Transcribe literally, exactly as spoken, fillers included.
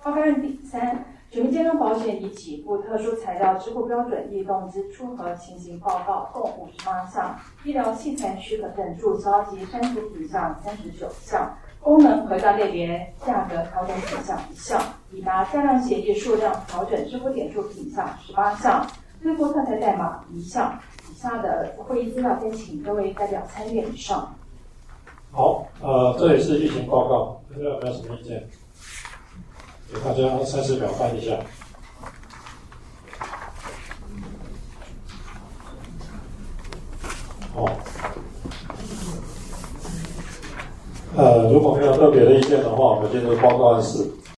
报告案第三，全民健康保险以给付特殊材料支付标准异动支出和情形报告共五十八项，医疗器材许可证注销及删除品项三十九项，功能核价类别价格调整品项一项，已达价量协议数量调整支付点数品项十八项，支付特材代码一项。以下的会议资料先请各位代表参阅以上。 好，呃，这里是议情报告，大家有没有什么意见？给大家三十秒翻一下。好，呃，如果没有特别的意见的话，我们进入报告案四。